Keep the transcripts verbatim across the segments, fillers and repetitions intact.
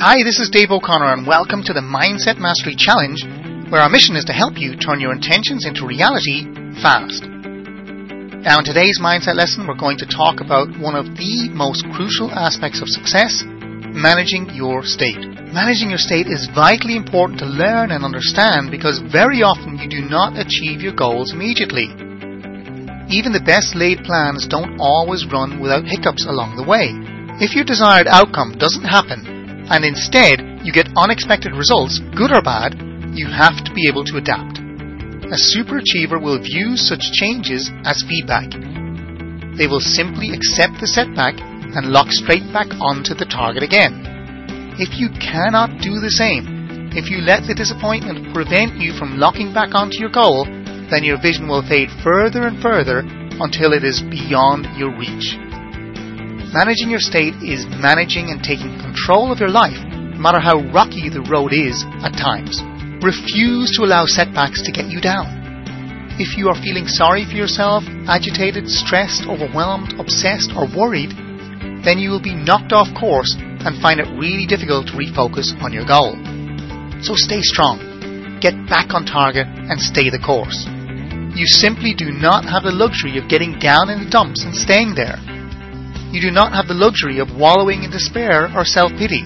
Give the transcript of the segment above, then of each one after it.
Hi, this is Dave O'Connor and welcome to the Mindset Mastery Challenge, where our mission is to help you turn your intentions into reality fast. Now in today's mindset lesson, we're going to talk about one of the most crucial aspects of success, managing your state. Managing your state is vitally important to learn and understand because very often you do not achieve your goals immediately. Even the best laid plans don't always run without hiccups along the way. If your desired outcome doesn't happen, and instead you get unexpected results, good or bad, you have to be able to adapt. A superachiever will view such changes as feedback. They will simply accept the setback and lock straight back onto the target again. If you cannot do the same, if you let the disappointment prevent you from locking back onto your goal, then your vision will fade further and further until it is beyond your reach. Managing your state is managing and taking control of your life, no matter how rocky the road is at times. Refuse to allow setbacks to get you down. If you are feeling sorry for yourself, agitated, stressed, overwhelmed, obsessed, or worried, then you will be knocked off course and find it really difficult to refocus on your goal. So stay strong, get back on target, and stay the course. You simply do not have the luxury of getting down in the dumps and staying there. You do not have the luxury of wallowing in despair or self-pity.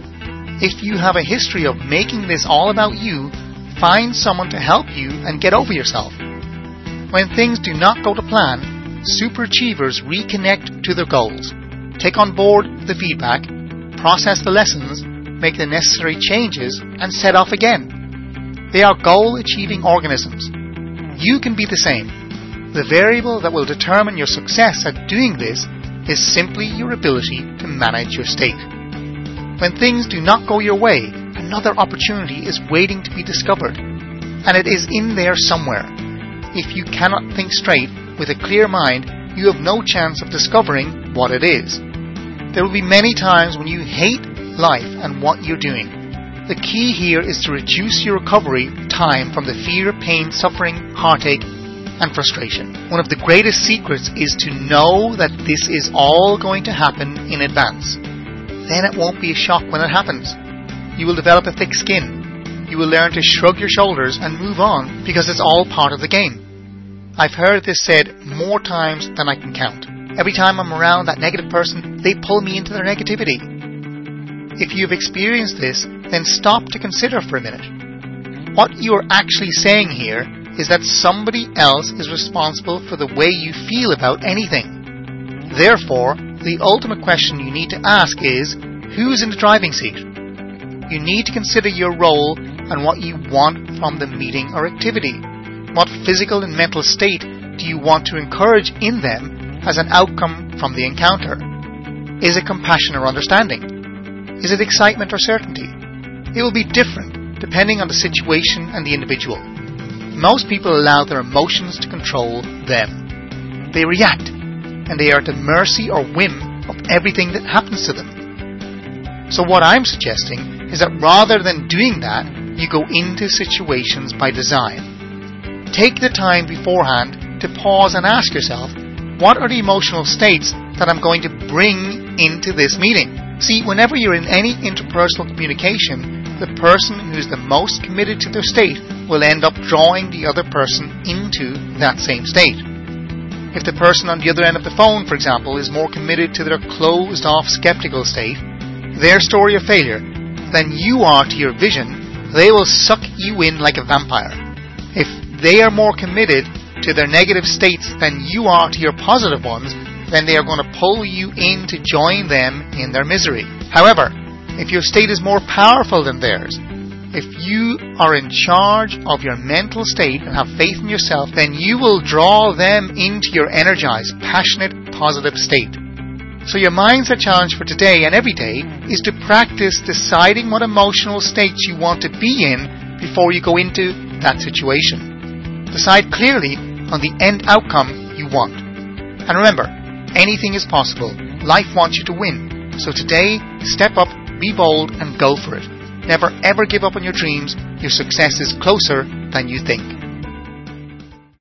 If you have a history of making this all about you, find someone to help you and get over yourself. When things do not go to plan, superachievers reconnect to their goals, take on board the feedback, process the lessons, make the necessary changes, and set off again. They are goal-achieving organisms. You can be the same. The variable that will determine your success at doing this is simply your ability to manage your state. When things do not go your way, another opportunity is waiting to be discovered, and it is in there somewhere. If you cannot think straight with a clear mind, you have no chance of discovering what it is. There will be many times when you hate life and what you're doing. The key here is to reduce your recovery time from the fear, pain, suffering, heartache, and frustration. One of the greatest secrets is to know that this is all going to happen in advance. Then it won't be a shock when it happens. You will develop a thick skin. You will learn to shrug your shoulders and move on because it's all part of the game. I've heard this said more times than I can count. Every time I'm around that negative person, they pull me into their negativity. If you've experienced this, then stop to consider for a minute. What you're actually saying here is that somebody else is responsible for the way you feel about anything. Therefore, the ultimate question you need to ask is, who's in the driving seat? You need to consider your role and what you want from the meeting or activity. What physical and mental state do you want to encourage in them as an outcome from the encounter? Is it compassion or understanding? Is it excitement or certainty? It will be different depending on the situation and the individual. Most people allow their emotions to control them. They react, and they are at the mercy or whim of everything that happens to them. So what I'm suggesting is that rather than doing that, you go into situations by design. Take the time beforehand to pause and ask yourself, what are the emotional states that I'm going to bring into this meeting? See, whenever you're in any interpersonal communication, the person who's the most committed to their state will end up drawing the other person into that same state. If the person on the other end of the phone, for example, is more committed to their closed-off skeptical state, their story of failure, than you are to your vision, they will suck you in like a vampire. If they are more committed to their negative states than you are to your positive ones, then they are going to pull you in to join them in their misery. However, if your state is more powerful than theirs, if you are in charge of your mental state and have faith in yourself, then you will draw them into your energized, passionate, positive state. So your mindset challenge for today and every day is to practice deciding what emotional states you want to be in before you go into that situation. Decide clearly on the end outcome you want. And remember, anything is possible. Life wants you to win. So today, step up, be bold, and go for it. Never ever give up on your dreams. Your success is closer than you think.